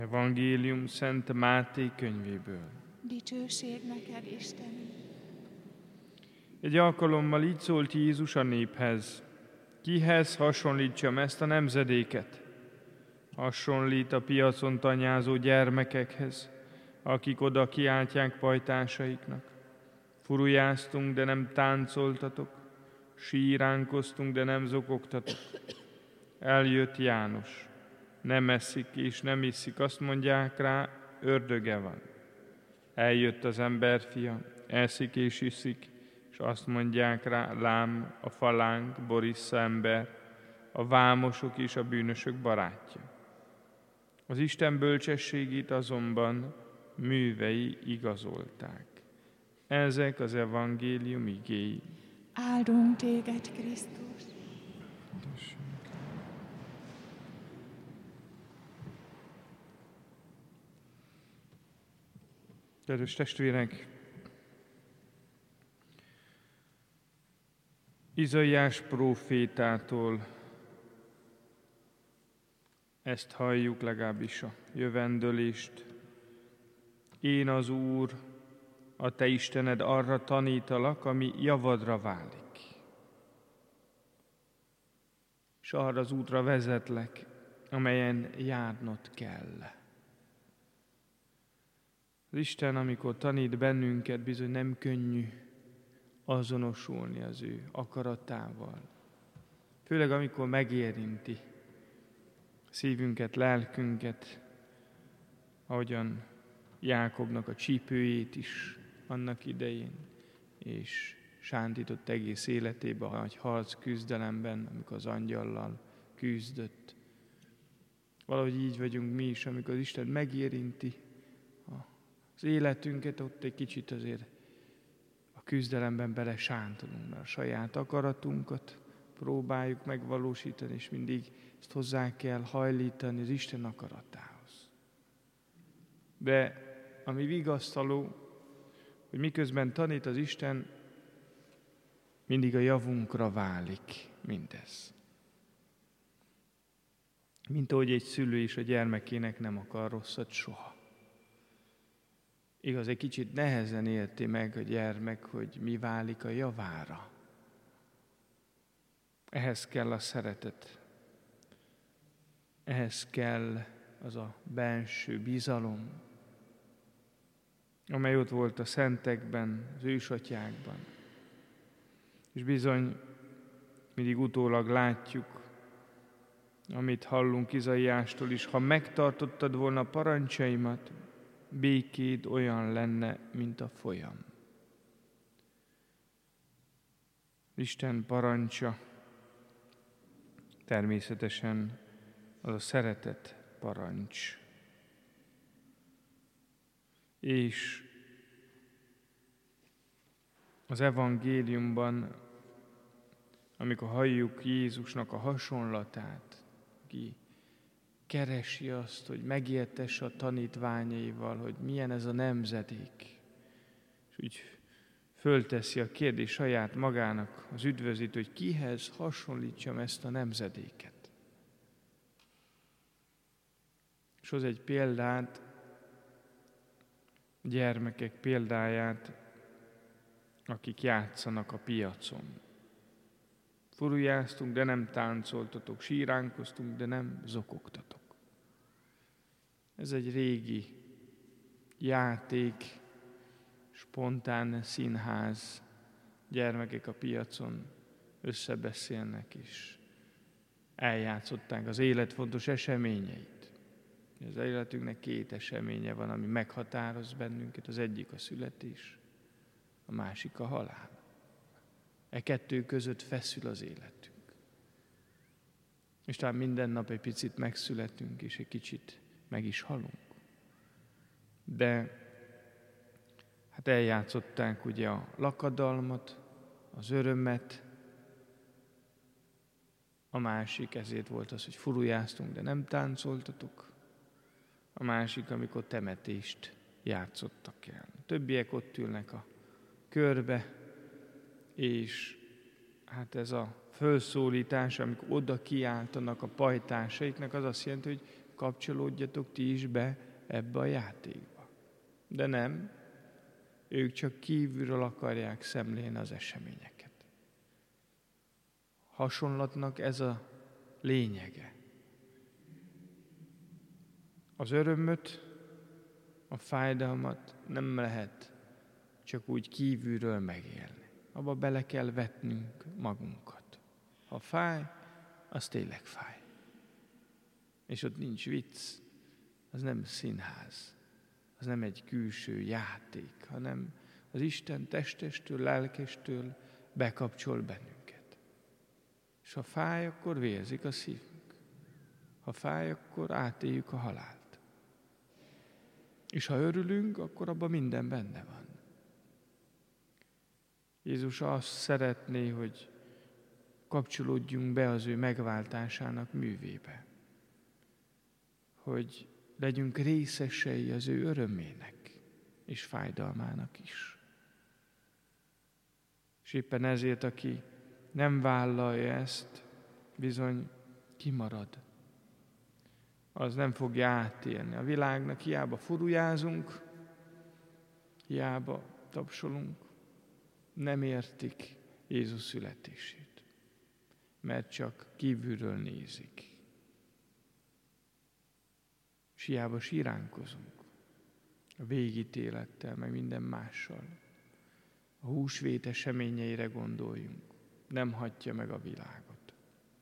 Evangélium Szent Máté könyvéből. Dicsőség neked, Istenünk! Egy alkalommal így szólt Jézus a néphez: kihez hasonlítsam ezt a nemzedéket? Hasonlít a piacon tanyázó gyermekekhez, akik oda kiáltják pajtásaiknak: furujáztunk, de nem táncoltatok, síránkoztunk, de nem zokogtatok. Eljött János, nem eszik és nem iszik, azt mondják rá, ördöge van. Eljött az emberfia, eszik és iszik, és azt mondják rá, lám, a falánk, Borissza ember, a vámosok és a bűnösök barátja. Az Isten bölcsességét azonban művei igazolták. Ezek az evangélium igéi. Áldunk téged, Krisztus! Kedves testvérek! Izaiás prófétától ezt halljuk, legalábbis a jövendőlést. Én az Úr, a te Istened, arra tanítalak, ami javadra válik. És arra az útra vezetlek, amelyen járnod kell. Az Isten, amikor tanít bennünket, bizony nem könnyű azonosulni az ő akaratával. Főleg amikor megérinti szívünket, lelkünket, ahogyan Jákobnak a csípőjét is annak idején, és sántított egész életébe a nagy harc küzdelemben, amikor az angyallal küzdött. Valahogy így vagyunk mi is, amikor az Isten megérinti az életünket, ott egy kicsit azért a küzdelemben belesántulunk, mert a saját akaratunkat próbáljuk megvalósítani, és mindig ezt hozzá kell hajlítani az Isten akaratához. De ami vigasztaló, hogy miközben tanít az Isten, mindig a javunkra válik mindez. Mint ahogy egy szülő is a gyermekének nem akar rosszat soha. Igaz, egy kicsit nehezen érti meg a gyermek, hogy mi válik a javára. Ehhez kell a szeretet. Ehhez kell az a belső bizalom, amely ott volt a szentekben, az ősatyákban. És bizony mindig utólag látjuk, amit hallunk Izaiástól is: ha megtartottad volna parancsaimat, békéd olyan lenne, mint a folyam. Isten parancsa természetesen az a szeretet parancs. És az evangéliumban, amikor halljuk Jézusnak a hasonlatát, ki keresi azt, hogy megértesse a tanítványaival, hogy milyen ez a nemzedék. És úgy fölteszi a kérdés saját magának, az üdvözítő, hogy kihez hasonlítsam ezt a nemzedéket. És hoz egy példát, gyermekek példáját, akik játszanak a piacon. Furujáztunk, de nem táncoltatok, síránkoztunk, de nem zokogtatok. Ez egy régi játék, spontán színház, gyermekek a piacon összebeszélnek és eljátszották az élet fontos eseményeit. Az életünknek két eseménye van, ami meghatároz bennünket, az egyik a születés, a másik a halál. E kettő között feszül az életünk. És talán minden nap egy picit megszületünk, és egy kicsit meg is halunk. De hát eljátszották ugye a lakadalmat, az örömet, a másik ezért volt az, hogy furujáztunk, de nem táncoltatok. A másik, amikor temetést játszottak el. A többiek ott ülnek a körbe, és hát ez a fölszólítás, amikor oda kiáltanak a pajtásaiknak, az azt jelenti, hogy kapcsolódjatok ti is be ebbe a játékba. De nem, ők csak kívülről akarják szemlélni az eseményeket. Hasonlatnak ez a lényege. Az örömöt, a fájdalmat nem lehet csak úgy kívülről megélni. Abba bele kell vetnünk magunkat. Ha fáj, az tényleg fáj. És ott nincs vicc, az nem színház, az nem egy külső játék, hanem az Isten testestől, lelkestől bekapcsol bennünket. És ha fáj, akkor vérzik a szívünk. Ha fáj, akkor átéljük a halált. És ha örülünk, akkor abban minden benne van. Jézus azt szeretné, hogy kapcsolódjunk be az ő megváltásának művébe. Hogy legyünk részesei az ő örömének és fájdalmának is. És éppen ezért, aki nem vállalja ezt, bizony kimarad. Az nem fogja átélni. A világnak hiába furujázunk, hiába tapsolunk, nem értik Jézus születését, mert csak kívülről nézik. És hiába síránkozunk a végítélettel, meg minden mással. A húsvét eseményeire gondoljunk, nem hagyja meg a világot.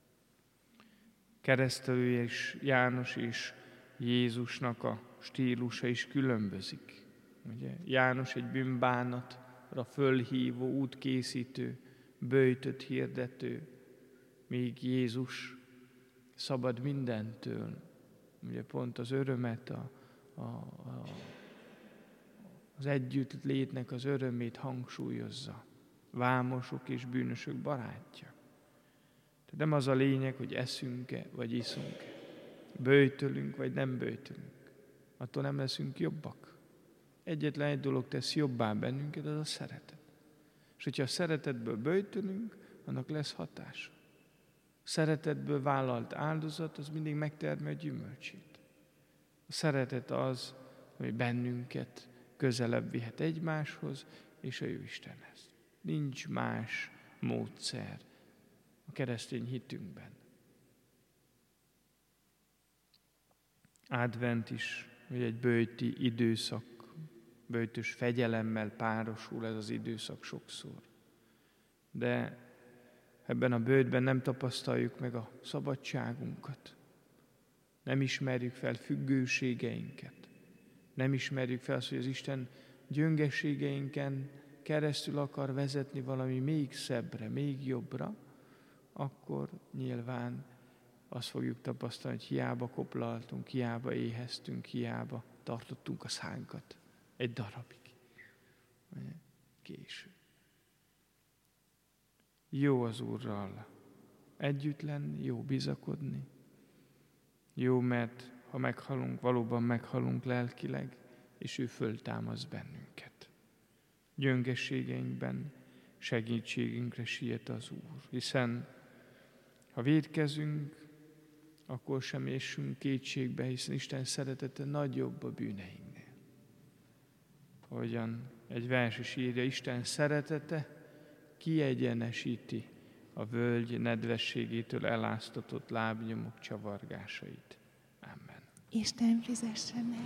Keresztelő és János és Jézusnak a stílusa is különbözik. Ugye? János egy bűnbánatra fölhívó, útkészítő, böjtöt hirdető, míg Jézus szabad mindentől. Ugye pont az örömet, az együttlétnek az örömét hangsúlyozza. Vámosok és bűnösök barátja. Tehát nem az a lényeg, hogy eszünk-e, vagy iszunk-e. Böjtölünk, vagy nem böjtölünk. Attól nem leszünk jobbak. Egyetlen egy dolog tesz jobbá bennünket, az a szeretet. És hogyha a szeretetből böjtölünk, annak lesz hatása. A szeretetből vállalt áldozat, az mindig megtermel a gyümölcsét. A szeretet az, ami bennünket közelebb vihet egymáshoz és a Jóistenhez. Nincs más módszer a keresztény hitünkben. Advent is, hogy egy böjti időszak, böjtös fegyelemmel párosul ez az időszak sokszor. De ebben a böjtben nem tapasztaljuk meg a szabadságunkat. Nem ismerjük fel függőségeinket. Nem ismerjük fel azt, hogy az Isten gyöngeségeinken keresztül akar vezetni valami még szebbre, még jobbra, akkor nyilván azt fogjuk tapasztalni, hogy hiába koplaltunk, hiába éheztünk, hiába tartottunk a szánkat egy darabig. Késő. Jó az Úrral együtt lenni, jó bizakodni. Jó, mert ha meghalunk, valóban meghalunk lelkileg, és ő föltámaszt bennünket. Gyöngességeinkben segítségünkre siet az Úr, hiszen ha vétkezünk, akkor sem essünk kétségbe, hiszen Isten szeretete nagyobb a bűneinknél. Ahogyan egy vers is írja, Isten szeretete kiegyenesíti a völgy nedvességétől eláztatott lábnyomok csavargásait. Amen. Isten fizesse meg.